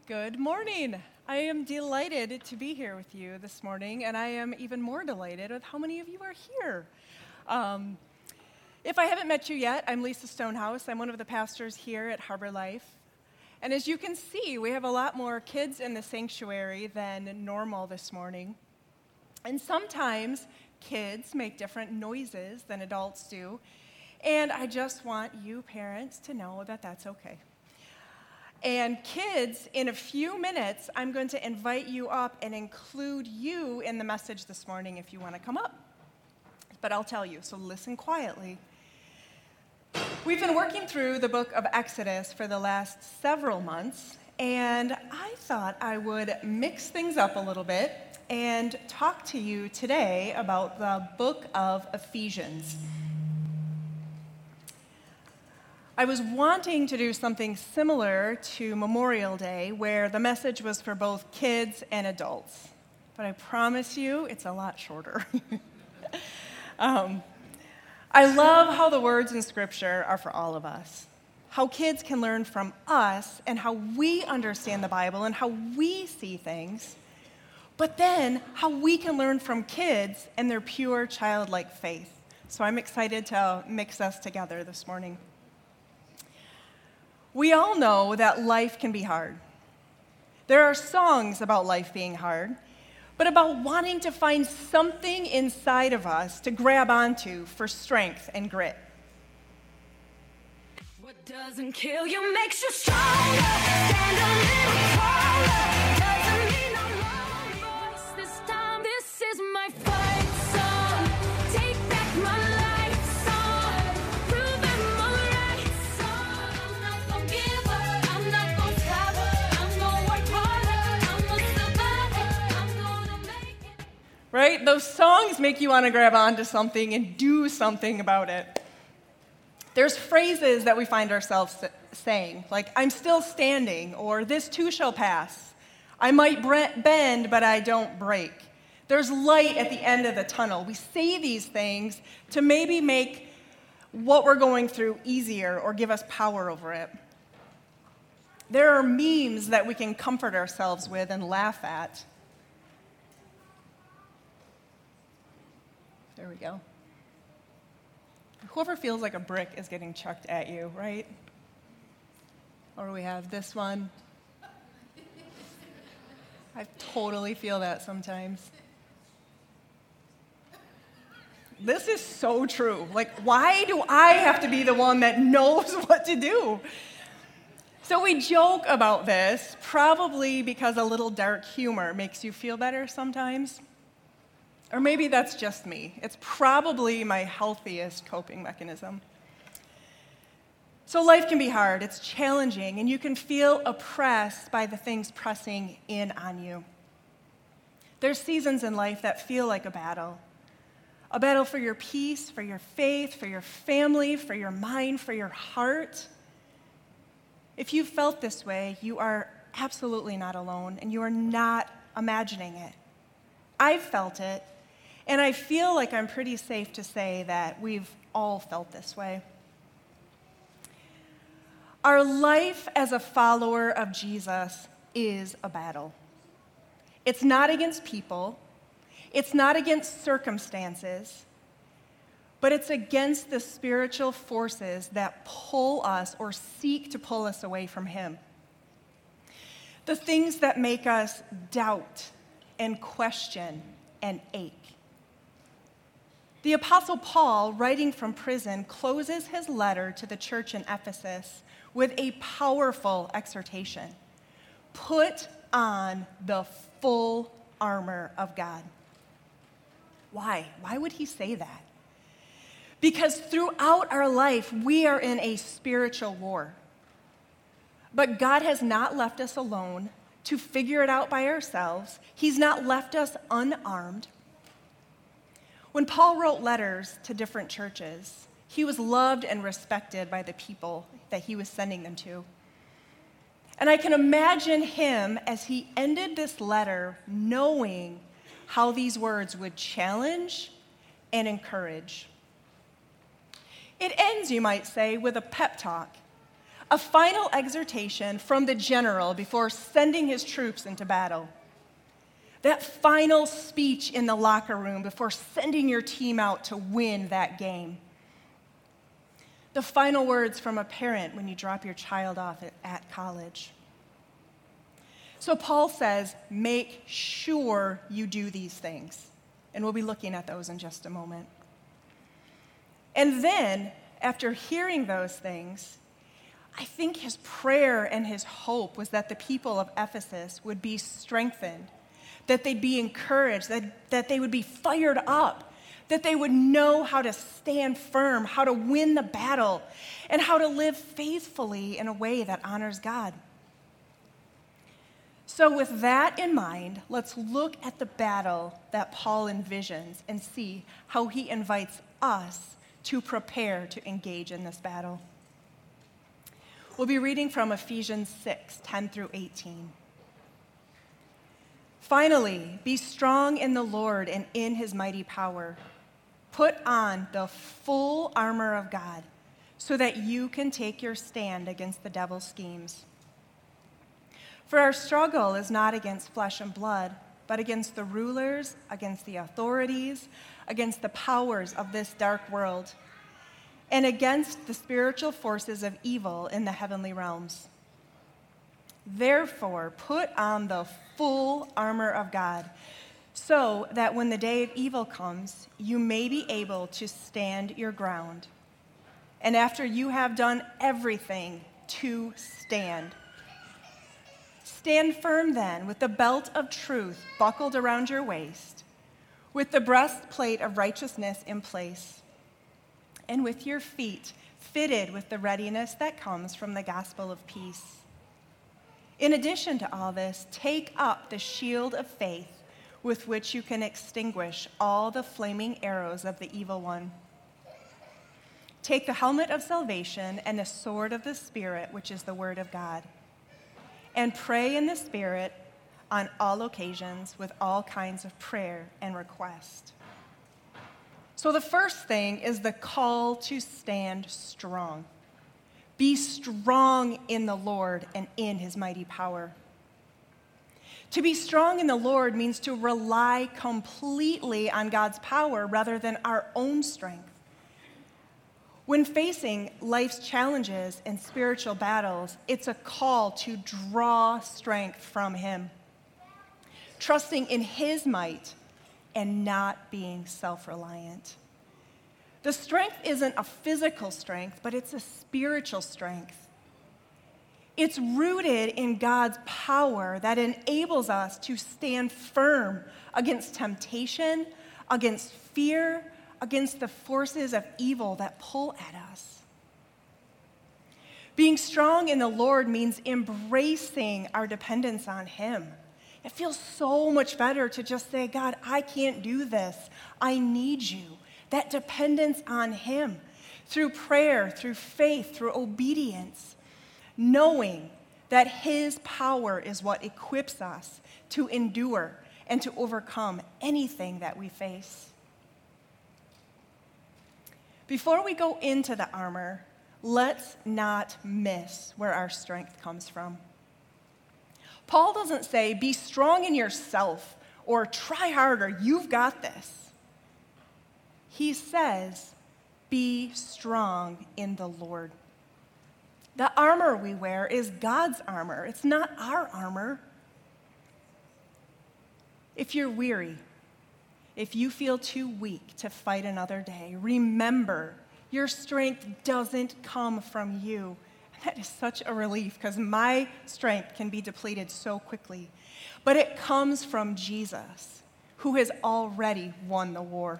Good morning. I am delighted to be here with you this morning, and I am even more delighted with how many of you are here. If I haven't met you yet, I'm Lisa Stonehouse. I'm one of the pastors here at Harbor Life. And as you can see, we have a lot more kids in the sanctuary than normal this morning. And sometimes kids make different noises than adults do, and I just want you parents to know that that's okay. And kids, in a few minutes, I'm going to invite you up and include you in the message this morning if you want to come up. But I'll tell you, so listen quietly. We've been working through the book of Exodus for the last several months, and I thought I would mix things up a little bit and talk to you today about the book of Ephesians. I was wanting to do something similar to Memorial Day, where the message was for both kids and adults. But I promise you, it's a lot shorter. I love how the words in Scripture are for all of us, how kids can learn from us and how we understand the Bible and how we see things, but then how we can learn from kids and their pure childlike faith. So I'm excited to mix us together this morning. We all know that life can be hard. There are songs about life being hard, but about wanting to find something inside of us to grab onto for strength and grit. What doesn't kill you makes you stronger. Stand a little taller. Doesn't mean I'm wrong voice this time. This is my fight song. Take back my life song. Prove I'm alright song. I'm not gonna give up. I'm not gonna stop. I'm gonna work harder. I'm a survivor. I'm gonna make it. Right? Those songs make you want to grab onto something and do something about it. There's phrases that we find ourselves saying, like, I'm still standing, or this too shall pass. I might bend, but I don't break. There's light at the end of the tunnel. We say these things to maybe make what we're going through easier or give us power over it. There are memes that we can comfort ourselves with and laugh at. There we go. Whoever feels like a brick is getting chucked at you, right? Or we have this one. I totally feel that sometimes. This is so true. Like, why do I have to be the one that knows what to do? So we joke about this, probably because a little dark humor makes you feel better sometimes. Or maybe that's just me. It's probably my healthiest coping mechanism. So life can be hard, it's challenging, and you can feel oppressed by the things pressing in on you. There's seasons in life that feel like a battle for your peace, for your faith, for your family, for your mind, for your heart. If you've felt this way, you are absolutely not alone, and you are not imagining it. I've felt it. And I feel like I'm pretty safe to say that we've all felt this way. Our life as a follower of Jesus is a battle. It's not against people. It's not against circumstances. But it's against the spiritual forces that pull us or seek to pull us away from Him. The things that make us doubt and question and ache. The Apostle Paul, writing from prison, closes his letter to the church in Ephesus with a powerful exhortation. Put on the full armor of God. Why? Why would he say that? Because throughout our life, we are in a spiritual war. But God has not left us alone to figure it out by ourselves. He's not left us unarmed. When Paul wrote letters to different churches, he was loved and respected by the people that he was sending them to. And I can imagine him as he ended this letter knowing how these words would challenge and encourage. It ends, you might say, with a pep talk, a final exhortation from the general before sending his troops into battle. That final speech in the locker room before sending your team out to win that game. The final words from a parent when you drop your child off at college. So Paul says, make sure you do these things. And we'll be looking at those in just a moment. And then, after hearing those things, I think his prayer and his hope was that the people of Ephesus would be strengthened, that they'd be encouraged, that they would be fired up, that they would know how to stand firm, how to win the battle, and how to live faithfully in a way that honors God. So with that in mind, let's look at the battle that Paul envisions and see how he invites us to prepare to engage in this battle. We'll be reading from Ephesians 6, 10 through 18. Finally, be strong in the Lord and in his mighty power. Put on the full armor of God so that you can take your stand against the devil's schemes. For our struggle is not against flesh and blood, but against the rulers, against the authorities, against the powers of this dark world, and against the spiritual forces of evil in the heavenly realms. Therefore, put on the full armor of God, so that when the day of evil comes, you may be able to stand your ground. And after you have done everything, to stand. Stand firm then, with the belt of truth buckled around your waist, with the breastplate of righteousness in place, and with your feet fitted with the readiness that comes from the gospel of peace. In addition to all this, take up the shield of faith with which you can extinguish all the flaming arrows of the evil one. Take the helmet of salvation and the sword of the Spirit, which is the word of God, and pray in the Spirit on all occasions with all kinds of prayer and request. So the first thing is the call to stand strong. Be strong in the Lord and in his mighty power. To be strong in the Lord means to rely completely on God's power rather than our own strength. When facing life's challenges and spiritual battles, it's a call to draw strength from him, trusting in his might and not being self-reliant. The strength isn't a physical strength, but it's a spiritual strength. It's rooted in God's power that enables us to stand firm against temptation, against fear, against the forces of evil that pull at us. Being strong in the Lord means embracing our dependence on him. It feels so much better to just say, God, I can't do this. I need you. That dependence on him through prayer, through faith, through obedience, knowing that his power is what equips us to endure and to overcome anything that we face. Before we go into the armor, let's not miss where our strength comes from. Paul doesn't say, be strong in yourself or try harder, you've got this. He says, be strong in the Lord. The armor we wear is God's armor. It's not our armor. If you're weary, if you feel too weak to fight another day, remember your strength doesn't come from you. And that is such a relief because my strength can be depleted so quickly. But it comes from Jesus, who has already won the war.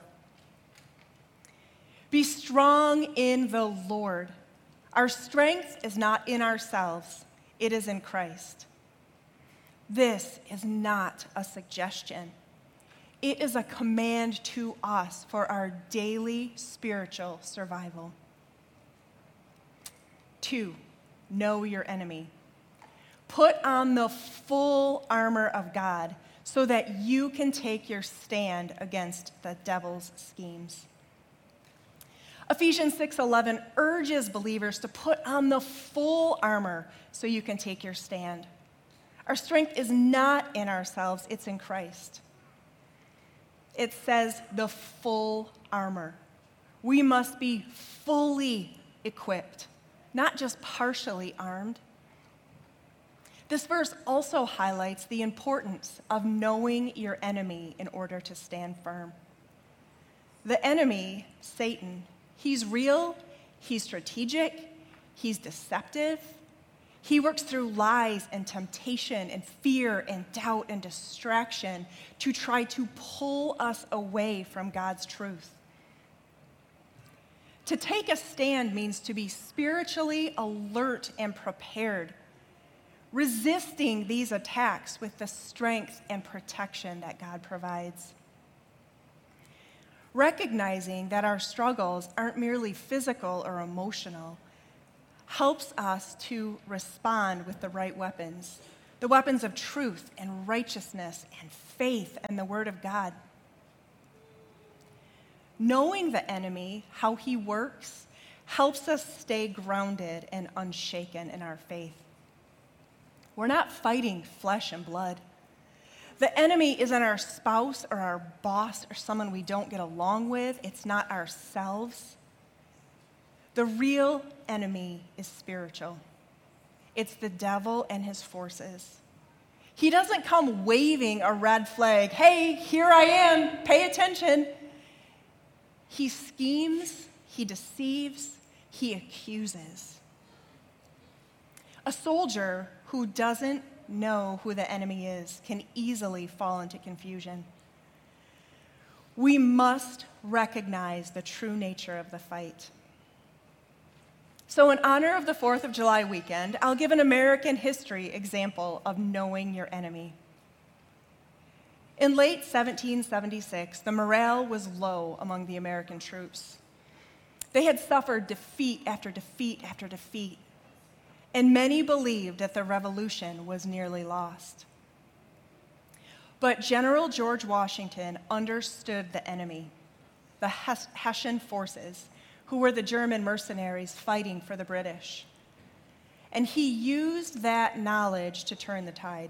Be strong in the Lord. Our strength is not in ourselves, it is in Christ. This is not a suggestion. It is a command to us for our daily spiritual survival. 2, know your enemy. Put on the full armor of God so that you can take your stand against the devil's schemes. Ephesians 6:11 urges believers to put on the full armor so you can take your stand. Our strength is not in ourselves, it's in Christ. It says the full armor. We must be fully equipped, not just partially armed. This verse also highlights the importance of knowing your enemy in order to stand firm. The enemy, Satan, he's real, he's strategic, he's deceptive. He works through lies and temptation and fear and doubt and distraction to try to pull us away from God's truth. To take a stand means to be spiritually alert and prepared, resisting these attacks with the strength and protection that God provides. Recognizing that our struggles aren't merely physical or emotional helps us to respond with the right weapons, the weapons of truth and righteousness and faith and the Word of God. Knowing the enemy, how he works, helps us stay grounded and unshaken in our faith. We're not fighting flesh and blood. The enemy isn't our spouse or our boss or someone we don't get along with. It's not ourselves. The real enemy is spiritual. It's the devil and his forces. He doesn't come waving a red flag. Hey, here I am, pay attention. He schemes, he deceives, he accuses. A soldier who doesn't know who the enemy is can easily fall into confusion. We must recognize the true nature of the fight. So in honor of the 4th of July weekend, I'll give an American history example of knowing your enemy. In late 1776, the morale was low among the American troops. They had suffered defeat after defeat after defeat, and many believed that the revolution was nearly lost. But General George Washington understood the enemy, the Hessian forces, who were the German mercenaries fighting for the British. And he used that knowledge to turn the tide.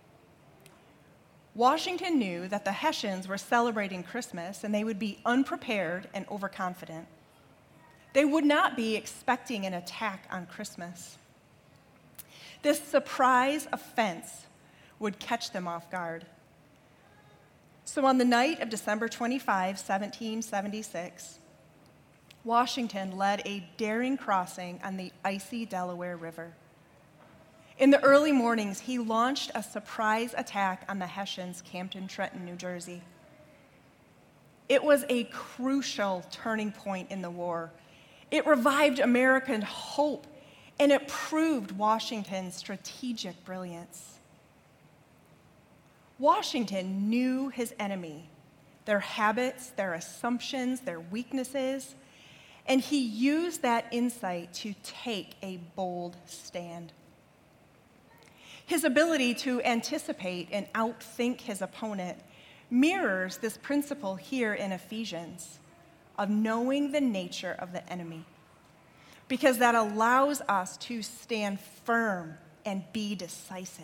Washington knew that the Hessians were celebrating Christmas and they would be unprepared and overconfident. They would not be expecting an attack on Christmas. This surprise offense would catch them off guard. So on the night of December 25, 1776, Washington led a daring crossing on the icy Delaware River. In the early mornings, he launched a surprise attack on the Hessians camped in Trenton, New Jersey. It was a crucial turning point in the war. It revived American hope, and it proved Washington's strategic brilliance. Washington knew his enemy, their habits, their assumptions, their weaknesses, and he used that insight to take a bold stand. His ability to anticipate and outthink his opponent mirrors this principle here in Ephesians of knowing the nature of the enemy, because that allows us to stand firm and be decisive.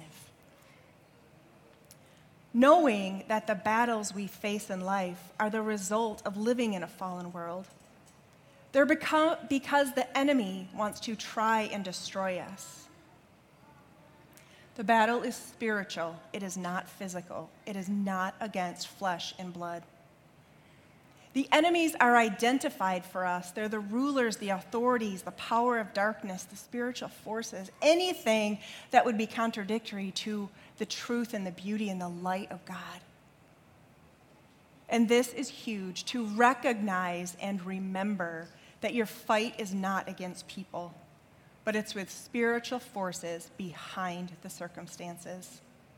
Knowing that the battles we face in life are the result of living in a fallen world. They're because the enemy wants to try and destroy us. The battle is spiritual. It is not physical. It is not against flesh and blood. The enemies are identified for us. They're the rulers, the authorities, the power of darkness, the spiritual forces, anything that would be contradictory to the truth and the beauty and the light of God. And this is huge, to recognize and remember that your fight is not against people, but it's with spiritual forces behind the circumstances.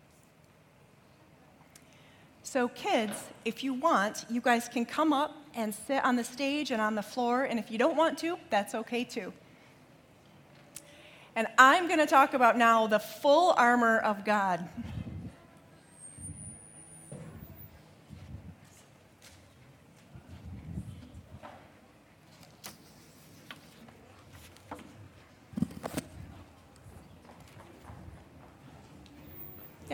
So kids, if you want, you guys can come up and sit on the stage and on the floor, and if you don't want to, that's okay too. And I'm going to talk about now the full armor of God.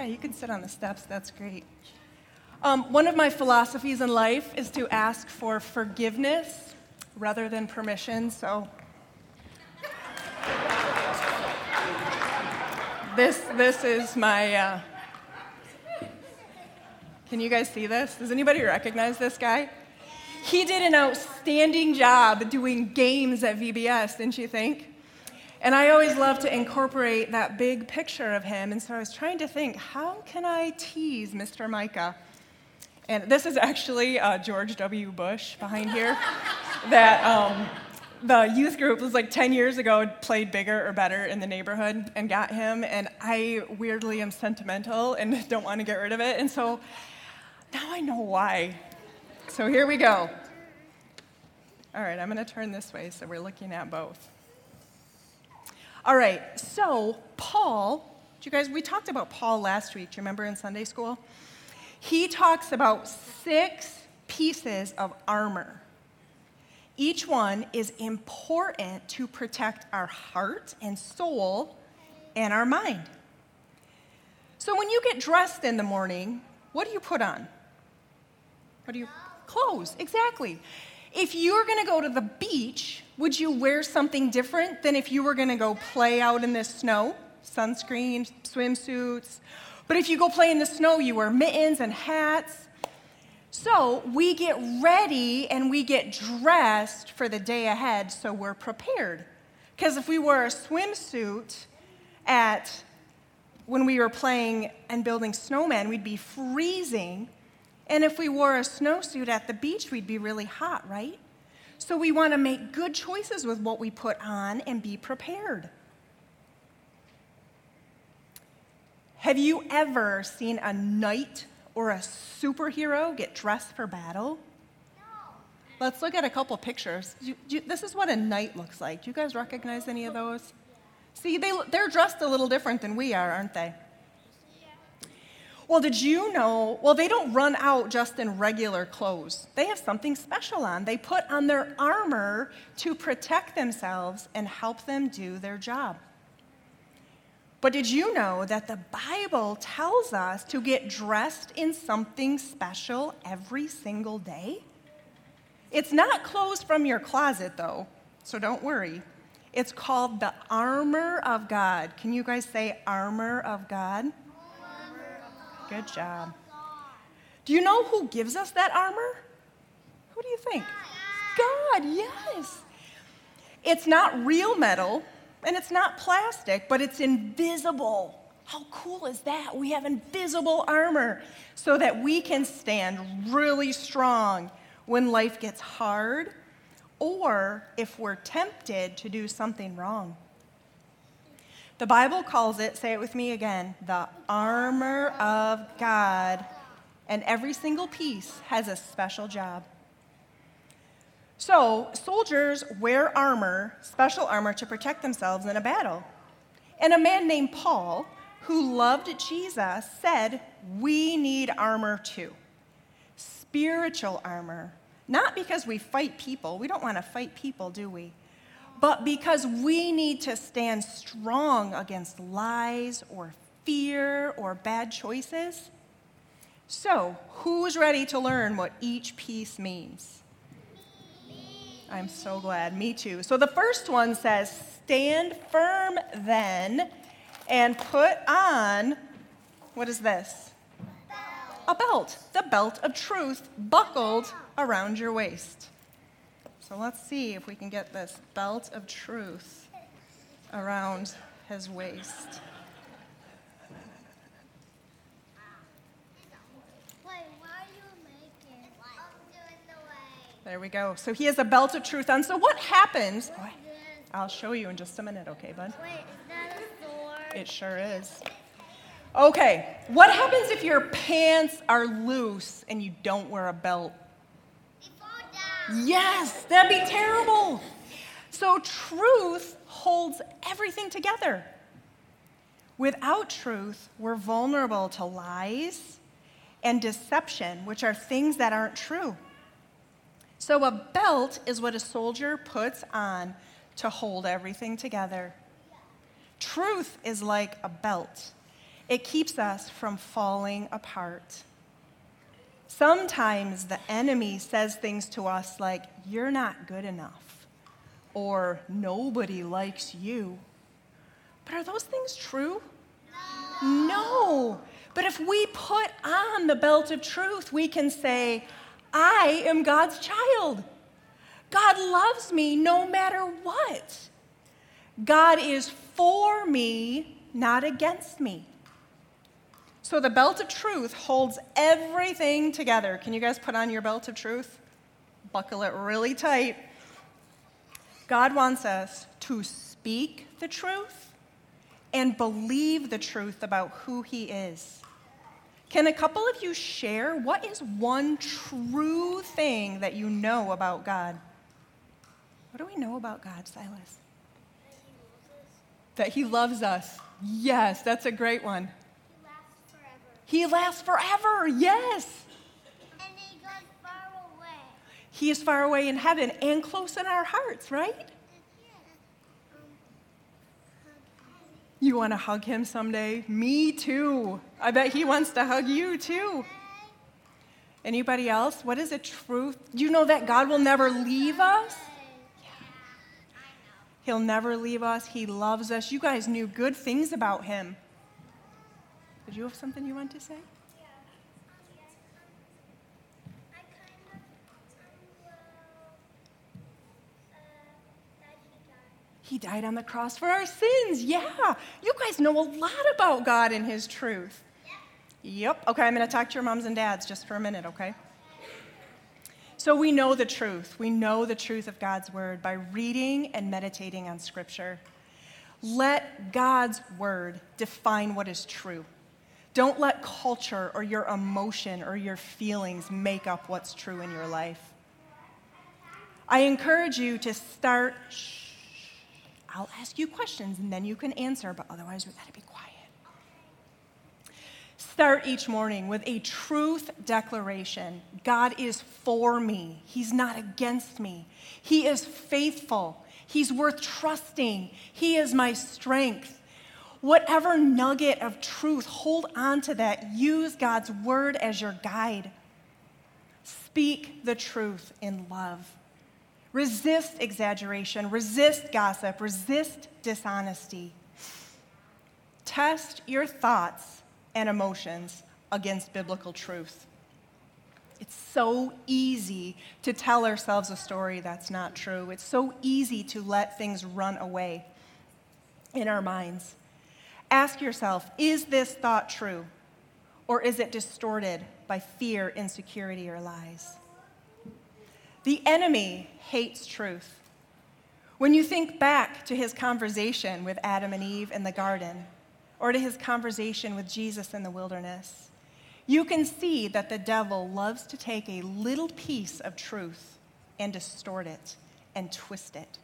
Yeah, you can sit on the steps. That's great. One of my philosophies in life is to ask for forgiveness rather than permission. So this is my. Can you guys see this? Does anybody recognize this guy? He did an outstanding job doing games at VBS, didn't you think? And I always love to incorporate that big picture of him. And so I was trying to think, how can I tease Mr. Micah? And this is actually George W. Bush behind here. That the youth group was like 10 years ago played Bigger or Better in the neighborhood and got him. And I weirdly am sentimental and don't want to get rid of it. And so now I know why. So here we go. All right, I'm going to turn this way so we're looking at both. All right, so Paul, we talked about Paul last week. Do you remember in Sunday school? He talks about 6 pieces of armor. Each one is important to protect our heart and soul and our mind. So when you get dressed in the morning, what do you put on? Clothes, exactly. If you're going to go to the beach, would you wear something different than if you were going to go play out in the snow? Sunscreen, swimsuits. But if you go play in the snow, you wear mittens and hats. So we get ready and we get dressed for the day ahead so we're prepared. Because if we wore a swimsuit when we were playing and building snowmen, we'd be freezing. And if we wore a snowsuit at the beach, we'd be really hot, right? So we want to make good choices with what we put on and be prepared. Have you ever seen a knight or a superhero get dressed for battle? No. Let's look at a couple pictures. This is what a knight looks like. Do you guys recognize any of those? See, they're dressed a little different than we are, aren't they? Well, did you know, they don't run out just in regular clothes. They have something special on. They put on their armor to protect themselves and help them do their job. But did you know that the Bible tells us to get dressed in something special every single day? It's not clothes from your closet, though, so don't worry. It's called the armor of God. Can you guys say armor of God? Good job. Do you know who gives us that armor? Who do you think? God, yes. It's not real metal, and it's not plastic, but it's invisible. How cool is that? We have invisible armor so that we can stand really strong when life gets hard or if we're tempted to do something wrong. The Bible calls it, say it with me again, the armor of God. And every single piece has a special job. So, soldiers wear armor, special armor, to protect themselves in a battle. And a man named Paul, who loved Jesus, said, we need armor too. Spiritual armor. Not because we fight people. We don't want to fight people, do we? But because we need to stand strong against lies or fear or bad choices. So, who's ready to learn what each piece means? Me. I'm so glad. Me too. So the first one says, stand firm then and put on, what is this? A belt. The belt of truth buckled around your waist. So let's see if we can get this belt of truth around his waist. There we go. So he has a belt of truth on. So what happens? I'll show you in just a minute, okay, bud? Wait, is that a sword? It sure is. Okay, what happens if your pants are loose and you don't wear a belt? They fall down. Yes, that'd be terrible. So truth holds everything together. Without truth, we're vulnerable to lies and deception, which are things that aren't true. So a belt is what a soldier puts on to hold everything together. Truth is like a belt. It keeps us from falling apart. Sometimes the enemy says things to us like, "You're not good enough," or "Nobody likes you." But are those things true? No. But if we put on the belt of truth, we can say, "I am God's child. God loves me no matter what. God is for me, not against me." So the belt of truth holds everything together. Can you guys put on your belt of truth? Buckle it really tight. God wants us to speak the truth and believe the truth about who He is. Can a couple of you share what is one true thing that you know about God? What do we know about God, Silas? That He loves us. Yes, that's a great one. He lasts forever. He lasts forever, yes. And He goes far away. He is far away in heaven and close in our hearts, right? You want to hug Him someday? Me too. I bet He wants to hug you too. Anybody else? What is a truth? You know that God will never leave us? He'll never leave us. He loves us. You guys knew good things about Him. Did you have something you want to say? He died on the cross for our sins. Yeah. You guys know a lot about God and His truth. Yep. Okay, I'm going to talk to your moms and dads just for a minute, okay? So we know the truth. We know the truth of God's Word by reading and meditating on Scripture. Let God's Word define what is true. Don't let culture or your emotion or your feelings make up what's true in your life. I encourage you to start. I'll ask you questions and then you can answer, but otherwise we've got to be quiet. Start each morning with a truth declaration. God is for me. He's not against me. He is faithful. He's worth trusting. He is my strength. Whatever nugget of truth, hold on to that. Use God's Word as your guide. Speak the truth in love. Resist exaggeration, resist gossip, resist dishonesty. Test your thoughts and emotions against biblical truth. It's so easy to tell ourselves a story that's not true. It's so easy to let things run away in our minds. Ask yourself, is this thought true? Or is it distorted by fear, insecurity, or lies? The enemy hates truth. When you think back to his conversation with Adam and Eve in the garden, or to his conversation with Jesus in the wilderness, you can see that the devil loves to take a little piece of truth and distort it and twist it.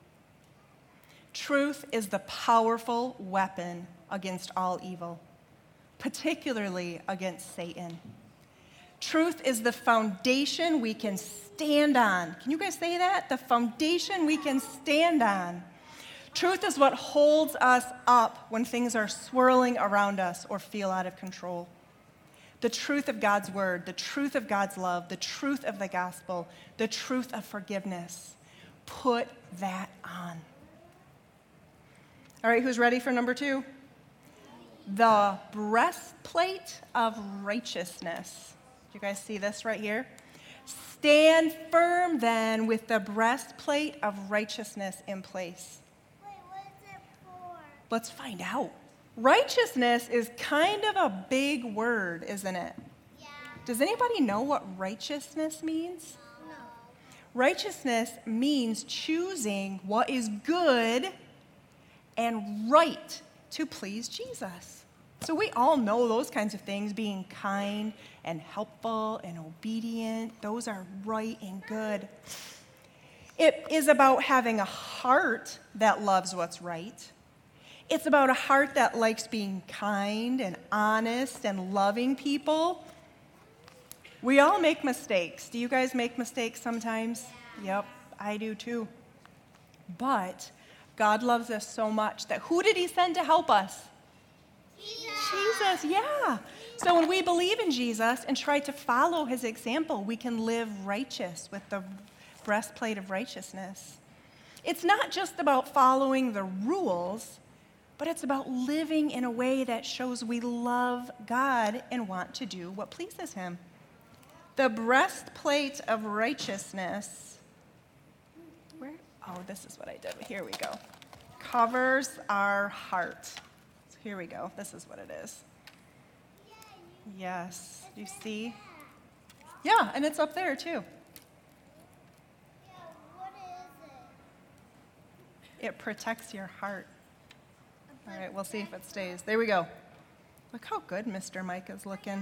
Truth is the powerful weapon against all evil, particularly against Satan. Truth is the foundation we can stand on. Can you guys say that? The foundation we can stand on. Truth is what holds us up when things are swirling around us or feel out of control. The truth of God's Word, the truth of God's love, the truth of the gospel, the truth of forgiveness. Put that on. All right, who's ready for number 2? The breastplate of righteousness. You guys see this right here? Stand firm then with the breastplate of righteousness in place. Wait, what is it for? Let's find out. Righteousness is kind of a big word, isn't it? Yeah. Does anybody know what righteousness means? No. Righteousness means choosing what is good and right to please Jesus. So we all know those kinds of things, being kind and helpful and obedient. Those are right and good. It is about having a heart that loves what's right. It's about a heart that likes being kind and honest and loving people. We all make mistakes. Do you guys make mistakes sometimes? Yep, I do too. But God loves us so much that who did He send to help us? Jesus. Jesus, yeah. So when we believe in Jesus and try to follow his example, we can live righteous with the breastplate of righteousness. It's not just about following the rules, but it's about living in a way that shows we love God and want to do what pleases him. The breastplate of righteousness, where? Oh, this is what I did. Here we go. Covers our heart. So here we go. This is what it is. Yes, you see? Yeah, and it's up there too. Yeah, what is it? It protects your heart. All right, we'll see if it stays. There we go. Look how good Mr. Mike is looking.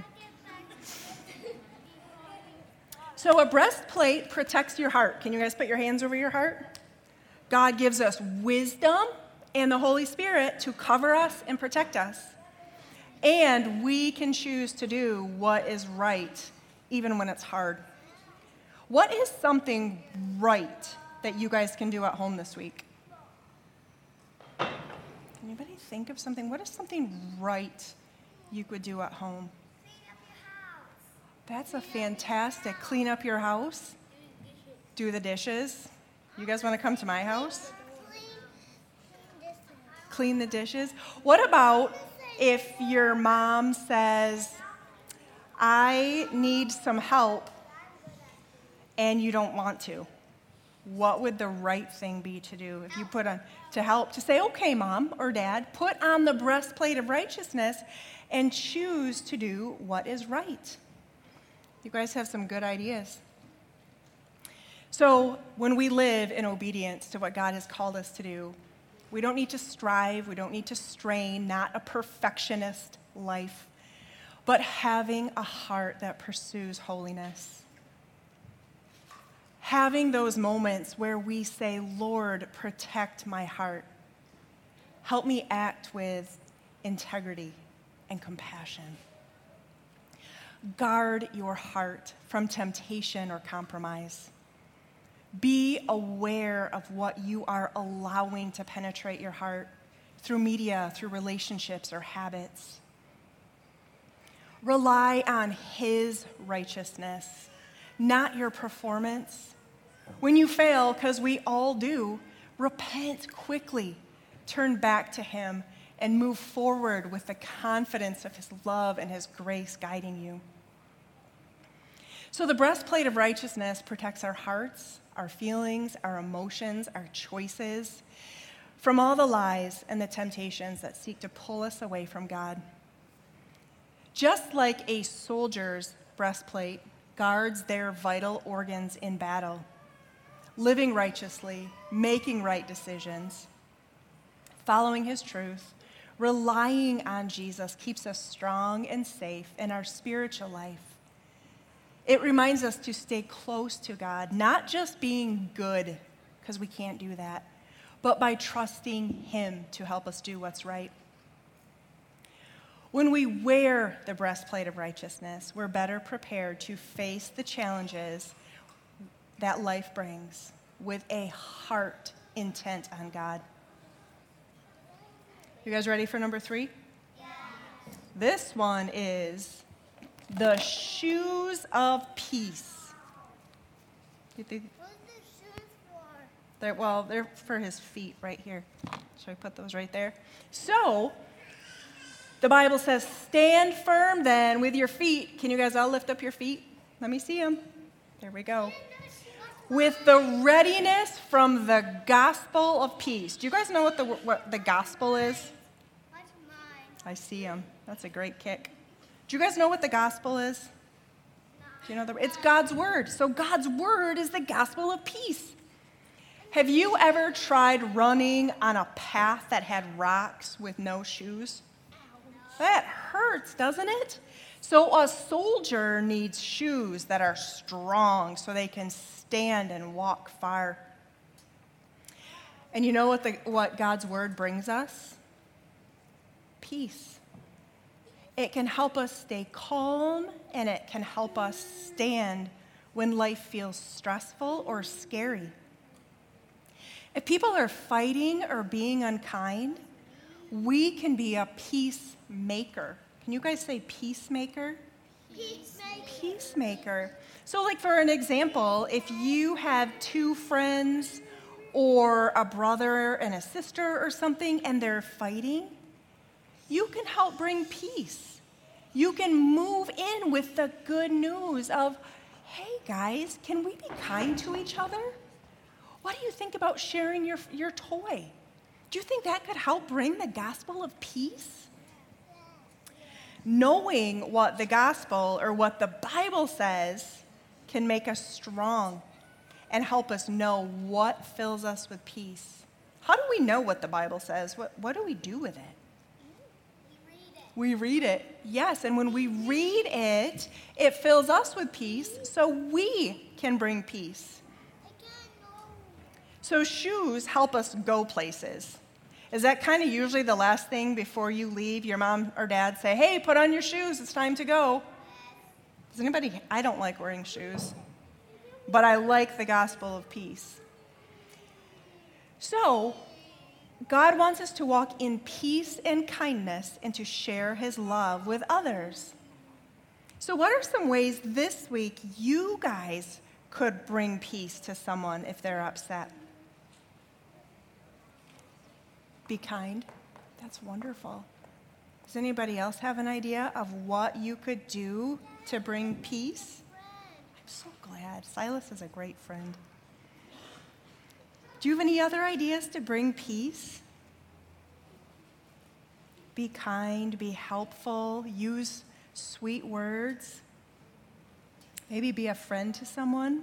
So a breastplate protects your heart. Can you guys put your hands over your heart? God gives us wisdom and the Holy Spirit to cover us and protect us. And we can choose to do what is right, even when it's hard. What is something right that you guys can do at home this week? Can anybody think of something? What is something right you could do at home? Clean up your house. That's a fantastic. Clean up your house. Do the dishes. You guys want to come to my house? Clean this one. Clean the dishes. What about if your mom says, I need some help, and you don't want to? What would the right thing be to do if you put on to help? To say, okay, mom or dad, put on the breastplate of righteousness and choose to do what is right. You guys have some good ideas. So when we live in obedience to what God has called us to do, we don't need to strive, we don't need to strain, not a perfectionist life, but having a heart that pursues holiness. Having those moments where we say, Lord, protect my heart. Help me act with integrity and compassion. Guard your heart from temptation or compromise. Be aware of what you are allowing to penetrate your heart through media, through relationships, or habits. Rely on his righteousness, not your performance. When you fail, because we all do, repent quickly, turn back to him, and move forward with the confidence of his love and his grace guiding you. So the breastplate of righteousness protects our hearts, our feelings, our emotions, our choices from all the lies and the temptations that seek to pull us away from God. Just like a soldier's breastplate guards their vital organs in battle, living righteously, making right decisions, following his truth, relying on Jesus keeps us strong and safe in our spiritual life. It reminds us to stay close to God, not just being good, because we can't do that, but by trusting him to help us do what's right. When we wear the breastplate of righteousness, we're better prepared to face the challenges that life brings with a heart intent on God. You guys ready for number 3? Yeah. This one is the shoes of peace. You think What's the shoes for? they're for his feet right here. Should I put those right there? So, the Bible says, stand firm then with your feet. Can you guys all lift up your feet? Let me see them. There we go. With the readiness from the gospel of peace. Do you guys know what the gospel is? What's mine? I see them. That's a great kick. Do you guys know what the gospel is? Do you know it's God's word. So God's word is the gospel of peace. Have you ever tried running on a path that had rocks with no shoes? That hurts, doesn't it? So a soldier needs shoes that are strong so they can stand and walk far. And you know what God's word brings us? Peace. It can help us stay calm, and it can help us stand when life feels stressful or scary. If people are fighting or being unkind, we can be a peacemaker. Can you guys say peacemaker? Peacemaker. Peacemaker. So like for an example, if you have two friends or a brother and a sister or something and they're fighting, you can help bring peace. You can move in with the good news of, hey guys, can we be kind to each other? What do you think about sharing your toy? Do you think that could help bring the gospel of peace? Knowing what the gospel or what the Bible says can make us strong and help us know what fills us with peace. How do we know what the Bible says? What do we do with it? We read it. Yes, and when we read it, it fills us with peace so we can bring peace. So shoes help us go places. Is that kind of usually the last thing before you leave? Your mom or dad say, hey, put on your shoes, it's time to go. Does anybody, I don't like wearing shoes, but I like the gospel of peace. So, God wants us to walk in peace and kindness and to share his love with others. So what are some ways this week you guys could bring peace to someone if they're upset? Be kind. That's wonderful. Does anybody else have an idea of what you could do to bring peace? I'm so glad. Silas is a great friend. Do you have any other ideas to bring peace? Be kind, be helpful, use sweet words. Maybe be a friend to someone.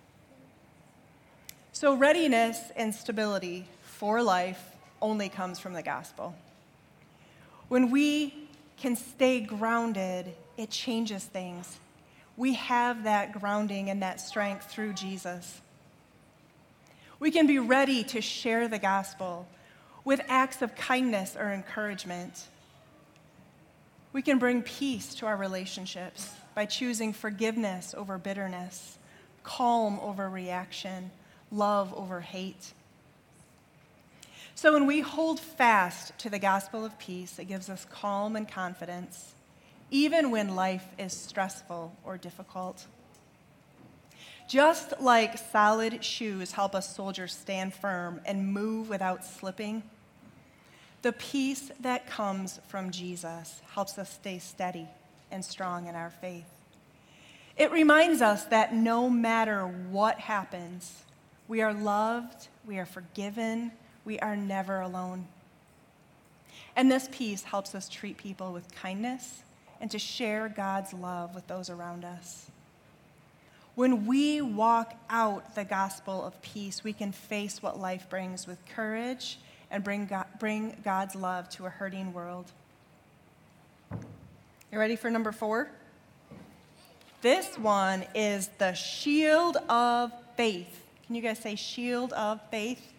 So readiness and stability for life only comes from the gospel. When we can stay grounded, it changes things. We have that grounding and that strength through Jesus. We can be ready to share the gospel with acts of kindness or encouragement. We can bring peace to our relationships by choosing forgiveness over bitterness, calm over reaction, love over hate. So when we hold fast to the gospel of peace, it gives us calm and confidence, even when life is stressful or difficult. Just like solid shoes help us soldiers stand firm and move without slipping, the peace that comes from Jesus helps us stay steady and strong in our faith. It reminds us that no matter what happens, we are loved, we are forgiven, we are never alone. And this peace helps us treat people with kindness and to share God's love with those around us. When we walk out the gospel of peace, we can face what life brings with courage and bring God's love to a hurting world. You ready for number 4? This one is the shield of faith. Can you guys say shield of faith?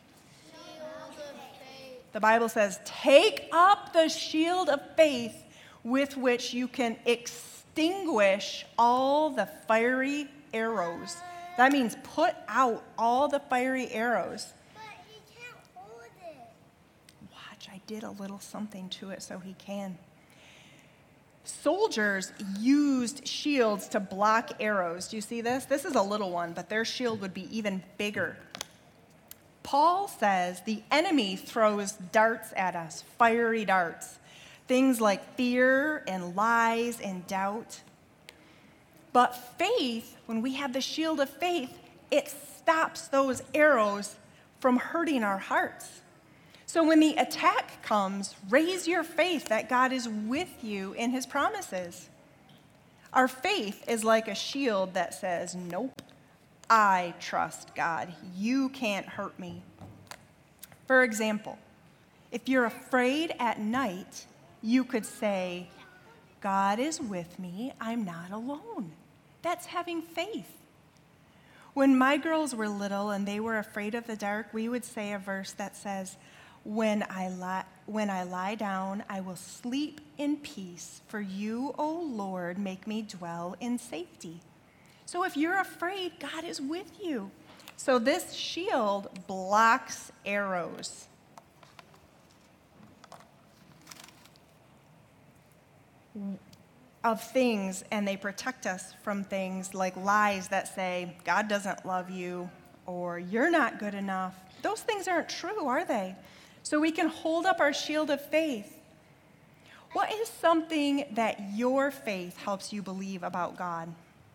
The Bible says, take up the shield of faith with which you can extinguish all the fiery arrows. That means put out all the fiery arrows. But he can't hold it. Watch, I did a little something to it so he can. Soldiers used shields to block arrows. Do you see this? This is a little one, but their shield would be even bigger. Paul says the enemy throws darts at us, fiery darts, things like fear and lies and doubt. But faith, when we have the shield of faith, it stops those arrows from hurting our hearts. So when the attack comes, raise your faith that God is with you in his promises. Our faith is like a shield that says, nope, I trust God. You can't hurt me. For example, if you're afraid at night, you could say, God is with me, I'm not alone. That's having faith. When my girls were little and they were afraid of the dark, we would say a verse that says, when I lie down, I will sleep in peace, for you, O Lord, make me dwell in safety. So if you're afraid, God is with you. So this shield blocks arrows. of things, and they protect us from things like lies that say, God doesn't love you, or you're not good enough. Those things aren't true, are they? So we can hold up our shield of faith. What is something that your faith helps you believe about God?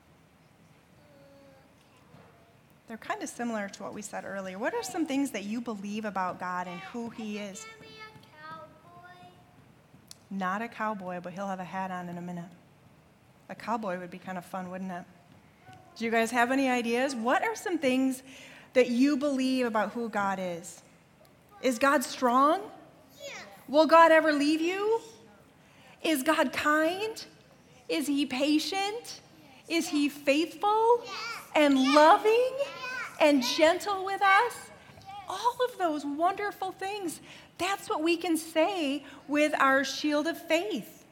They're kind of similar to what we said earlier. What are some things that you believe about God and who He is? Can I be a cowboy? Not a cowboy, but he'll have a hat on in a minute. A cowboy would be kind of fun, wouldn't it? Do you guys have any ideas? What are some things that you believe about who God is? Is God strong? Yes. Will God ever leave you? Is God kind? Is He patient? Is He faithful and loving and gentle with us? All of those wonderful things. That's what we can say with our shield of faith.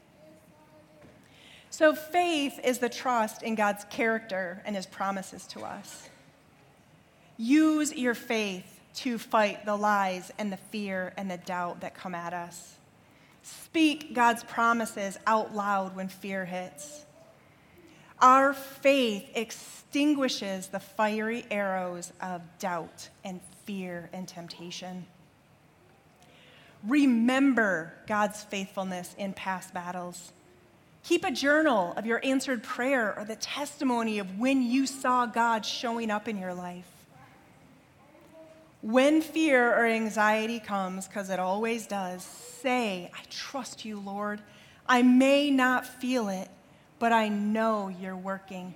So faith is the trust in God's character and His promises to us. Use your faith to fight the lies and the fear and the doubt that come at us. Speak God's promises out loud when fear hits. Our faith extinguishes the fiery arrows of doubt and fear and temptation. Remember God's faithfulness in past battles. Keep a journal of your answered prayer or the testimony of when you saw God showing up in your life. When fear or anxiety comes, because it always does, say, I trust you, Lord. I may not feel it, but I know you're working.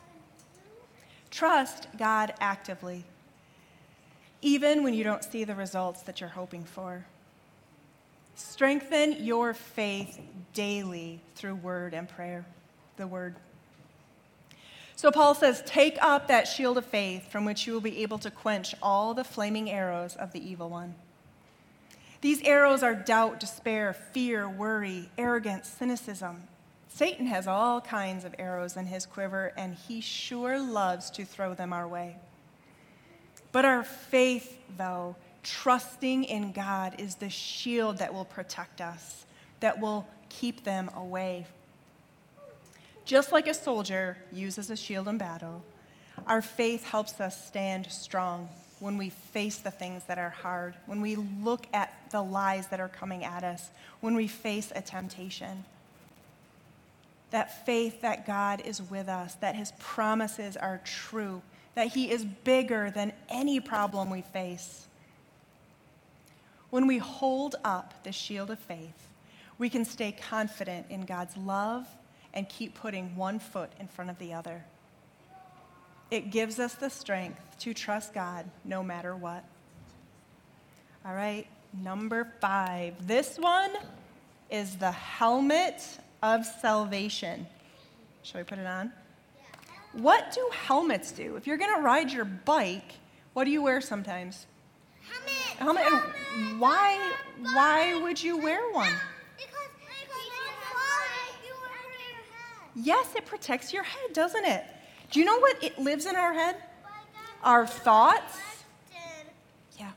Trust God actively, even when you don't see the results that you're hoping for. Strengthen your faith daily through word and prayer, the word. So Paul says, take up that shield of faith from which you will be able to quench all the flaming arrows of the evil one. These arrows are doubt, despair, fear, worry, arrogance, cynicism. Satan has all kinds of arrows in his quiver, and he sure loves to throw them our way. But our faith, though, trusting in God, is the shield that will protect us, that will keep them away. Just like a soldier uses a shield in battle, our faith helps us stand strong when we face the things that are hard, when we look at the lies that are coming at us, when we face a temptation. That faith that God is with us, that His promises are true, that He is bigger than any problem we face. When we hold up the shield of faith, we can stay confident in God's love and keep putting one foot in front of the other. It gives us the strength to trust God no matter what. All right, number 5. This one is the helmet of salvation. Shall we put it on? What do helmets do? If you're going to ride your bike, what do you wear sometimes? Helmet. And why would you wear one? Because you were under your head. Yes, it protects your head, doesn't it? Do you know what it lives in our head? Our thoughts. Yeah.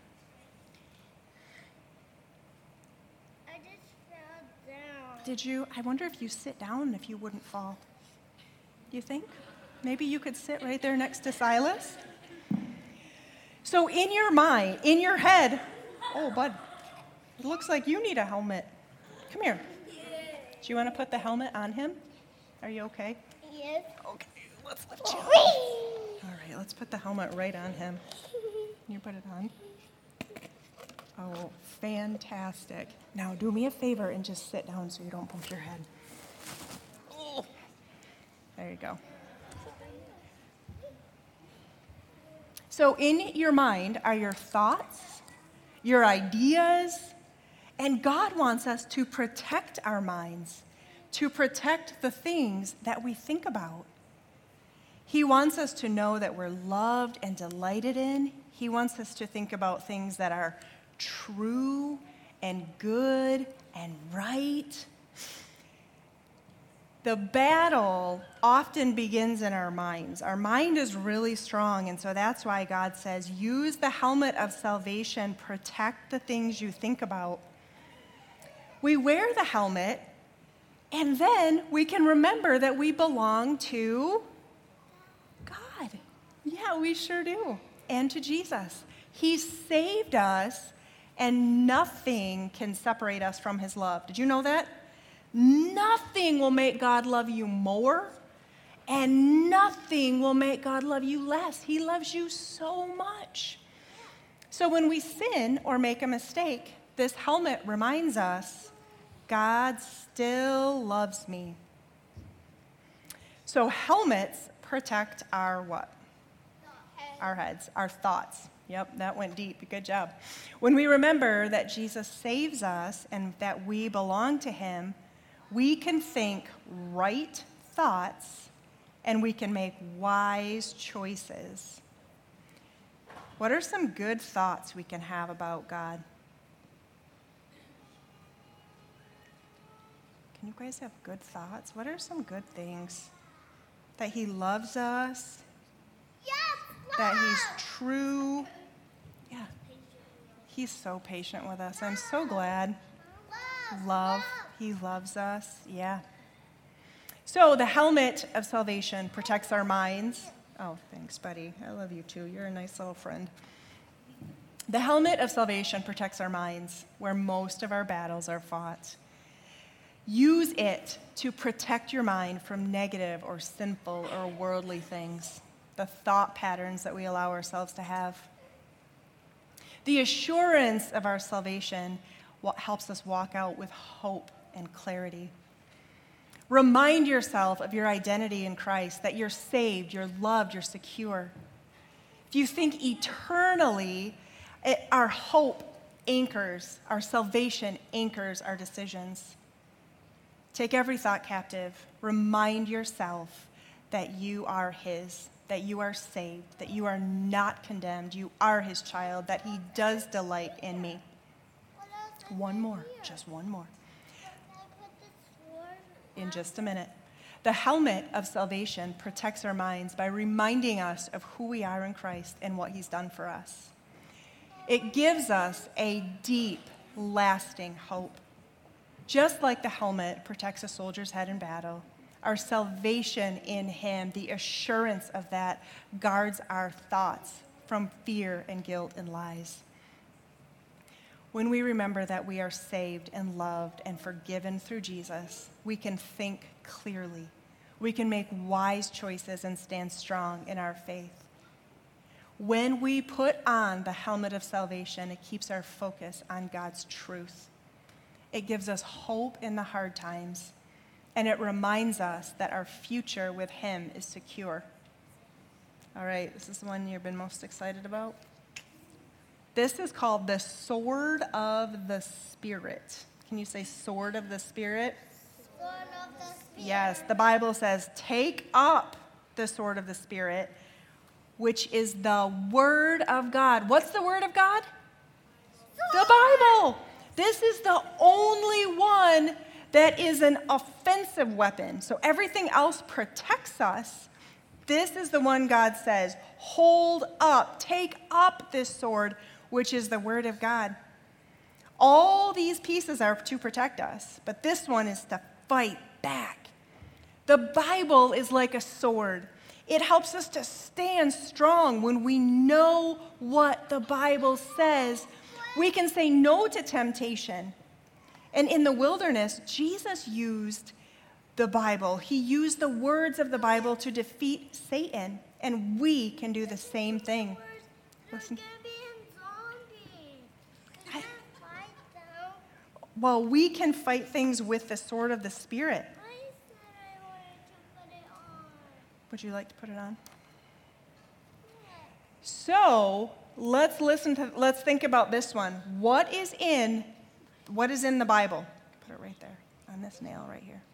I just fell down. Did you? I wonder if you sit down, if you wouldn't fall. You think? Maybe you could sit right there next to Silas? So in your mind, in your head, oh, bud, it looks like you need a helmet. Come here. Do you want to put the helmet on him? Are you okay? Yes. Okay, let's lift you up. All right, let's put the helmet right on him. Can you put it on? Oh, fantastic. Now do me a favor and just sit down so you don't bump your head. Oh. There you go. So in your mind are your thoughts, your ideas, and God wants us to protect our minds, to protect the things that we think about. He wants us to know that we're loved and delighted in. He wants us to think about things that are true and good and right. The battle often begins in our minds. Our mind is really strong, and so that's why God says, use the helmet of salvation, protect the things you think about. We wear the helmet And then we can remember that we belong to God. Yeah, we sure do. And to Jesus. He saved us, and nothing can separate us from his love. Did you know that? Nothing will make God love you more, and nothing will make God love you less. He loves you so much. So when we sin or make a mistake, this helmet reminds us, God still loves me. So helmets protect our what? Our heads, our thoughts. Yep, that went deep. Good job. When we remember that Jesus saves us and that we belong to him, we can think right thoughts and we can make wise choices. What are some good thoughts we can have about God? Can you guys have good thoughts? What are some good things? That he loves us, that he's true. Yeah, he's so patient with us. I'm so glad. Love, he loves us. Yeah. So the helmet of salvation protects our minds. Oh, thanks, buddy. I love you too. You're a nice little friend. The helmet of salvation protects our minds, where most of our battles are fought. Use it to protect your mind from negative or sinful or worldly things, the thought patterns that we allow ourselves to have. The assurance of our salvation helps us walk out with hope and clarity. Remind yourself of your identity in Christ, that you're saved, you're loved, you're secure. If you think eternally, our hope anchors, our salvation anchors our decisions. Take every thought captive. Remind yourself that you are his, that you are saved, that you are not condemned, you are his child, that he does delight in me. One more, just one more. In just a minute. The helmet of salvation protects our minds by reminding us of who we are in Christ and what he's done for us. It gives us a deep, lasting hope. Just like the helmet protects a soldier's head in battle, our salvation in him, the assurance of that, guards our thoughts from fear and guilt and lies. When we remember that we are saved and loved and forgiven through Jesus, we can think clearly. We can make wise choices and stand strong in our faith. When we put on the helmet of salvation, it keeps our focus on God's truth. It gives us hope in the hard times, and it reminds us that our future with him is secure. All right, this is the one you've been most excited about. This is called the sword of the Spirit. Can you say sword of the Spirit? Sword of the Spirit. Yes, the Bible says, take up the sword of the Spirit, which is the Word of God. What's the Word of God? The Bible. This is the only one that is an offensive weapon. So everything else protects us. This is the one God says, hold up, take up this sword, which is the Word of God. All these pieces are to protect us, but this one is to fight back. The Bible is like a sword. It helps us to stand strong when we know what the Bible says. We can say no to temptation. And in the wilderness, Jesus used the Bible. He used the words of the Bible to defeat Satan. And we can do the same thing. Listen. Well, we can fight things with the sword of the Spirit. Would you like to put it on? So, let's think about this one. What is in the Bible? Put it right there on this nail right here.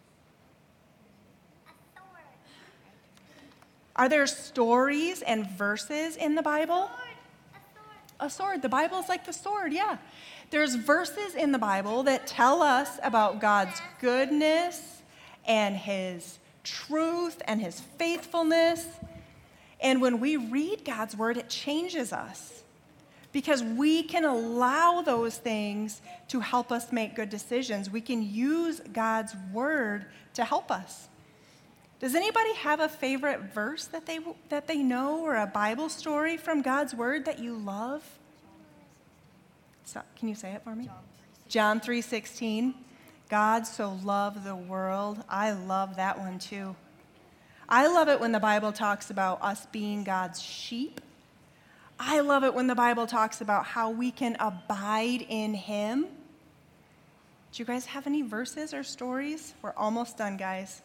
Are there stories and verses in the Bible? A sword. The Bible is like the sword, yeah. There's verses in the Bible that tell us about God's goodness and his truth and his faithfulness. And when we read God's word, it changes us. because we can allow those things to help us make good decisions. We can use God's word to help us. Does anybody have a favorite verse that they know, or a Bible story from God's word that you love? So, can you say it for me? John 3:16. God so loved the world. I love that one too. I love it when the Bible talks about us being God's sheep. I love it when the Bible talks about how we can abide in him. Do you guys have any verses or stories? We're almost done, guys.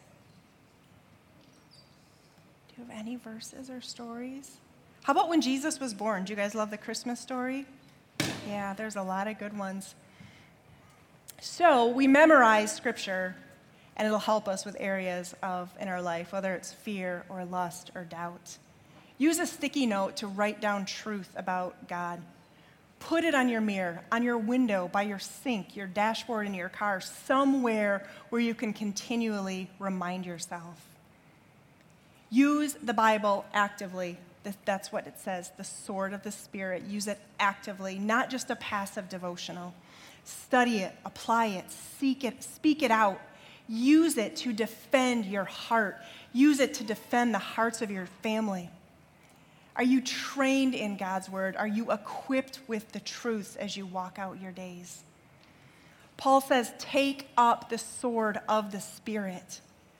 Do you have any verses or stories? How about when Jesus was born? Do you guys love the Christmas story? Yeah, there's a lot of good ones. So we memorize Scripture, and it'll help us with areas in our life, whether it's fear or lust or doubt. Use a sticky note to write down truth about God. Put it on your mirror, on your window, by your sink, your dashboard in your car, somewhere where you can continually remind yourself. Use the Bible actively. That's what it says, the sword of the Spirit. Use it actively, not just a passive devotional. Study it, apply it, seek it, speak it out. Use it to defend your heart. Use it to defend the hearts of your family. Are you trained in God's word? Are you equipped with the truths as you walk out your days? Paul says, take up the sword of the Spirit.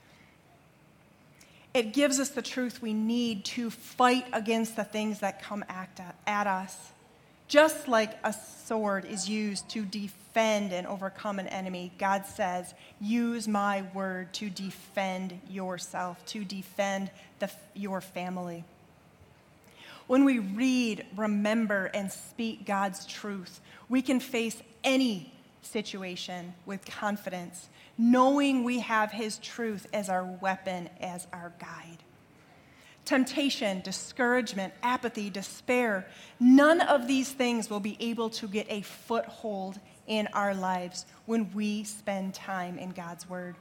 It gives us the truth we need to fight against the things that come at us. Just like a sword is used to defend and overcome an enemy, God says, use my word to defend yourself, to defend your family. When we read, remember, and speak God's truth, we can face any situation with confidence, knowing we have his truth as our weapon, as our guide. Temptation, discouragement, apathy, despair, none of these things will be able to get a foothold in our lives when we spend time in God's word.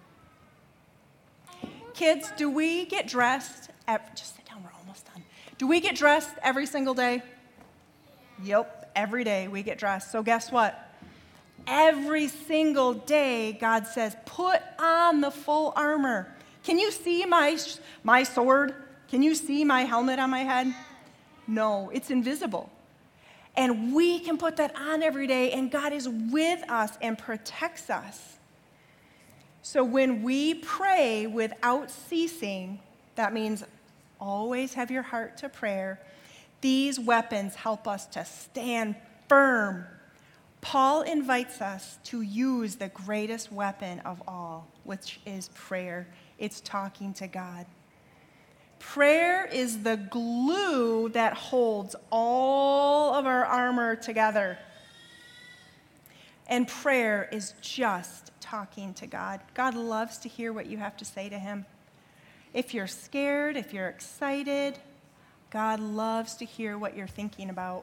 Kids, do we get dressed? Just sit down, we're almost done. Do we get dressed every single day? Yep, every day we get dressed. So guess what? Every single day, God says, put on the full armor. Can you see my sword? Can you see my helmet on my head? No, it's invisible. And we can put that on every day, and God is with us and protects us. So when we pray without ceasing, that means always have your heart to prayer. These weapons help us to stand firm. Paul invites us to use the greatest weapon of all, which is prayer. It's talking to God. Prayer is the glue that holds all of our armor together. And prayer is just talking to God. God loves to hear what you have to say to him. If you're scared, if you're excited, God loves to hear what you're thinking about.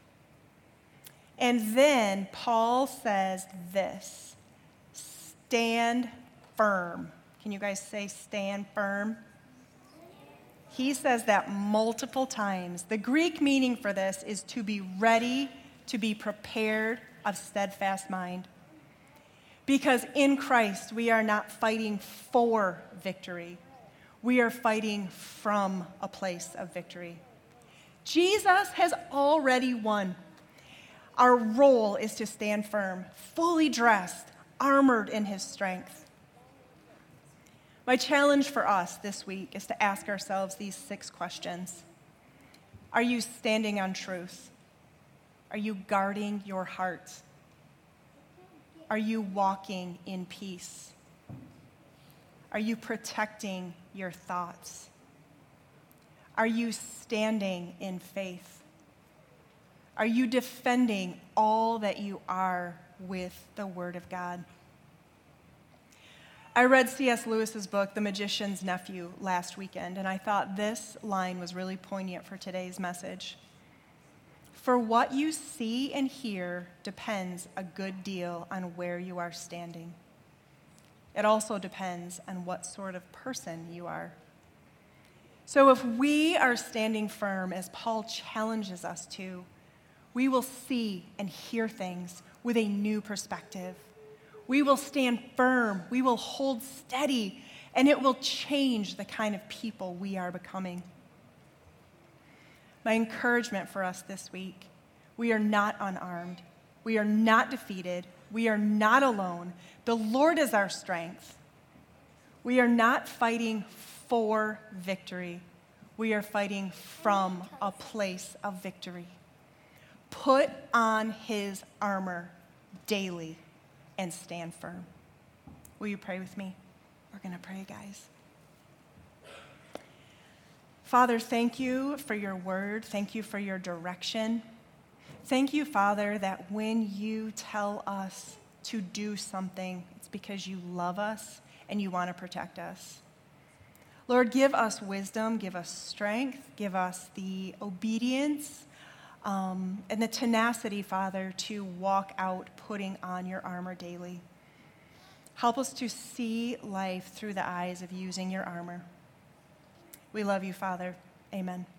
And then Paul says this, stand firm. Can you guys say stand firm? He says that multiple times. The Greek meaning for this is to be ready, to be prepared, of steadfast mind. Because in Christ, we are not fighting for victory. We are fighting from a place of victory. Jesus has already won. Our role is to stand firm, fully dressed, armored in his strength. My challenge for us this week is to ask ourselves these 6 questions. Are you standing on truth? Are you guarding your heart? Are you walking in peace? Are you protecting your thoughts? Are you standing in faith? Are you defending all that you are with the Word of God? I read C.S. Lewis's book, The Magician's Nephew, last weekend, and I thought this line was really poignant for today's message. For what you see and hear depends a good deal on where you are standing. It also depends on what sort of person you are. So if we are standing firm, as Paul challenges us to, we will see and hear things with a new perspective. We will stand firm, we will hold steady, and it will change the kind of people we are becoming. My encouragement for us this week, we are not unarmed. We are not defeated. We are not alone. The Lord is our strength. We are not fighting for victory. We are fighting from a place of victory. Put on his armor daily and stand firm. Will you pray with me? We're going to pray, guys. Father, thank you for your word. Thank you for your direction. Thank you, Father, that when you tell us to do something, it's because you love us and you want to protect us. Lord, give us wisdom, give us strength, give us the obedience and the tenacity, Father, to walk out putting on your armor daily. Help us to see life through the eyes of using your armor. We love you, Father. Amen.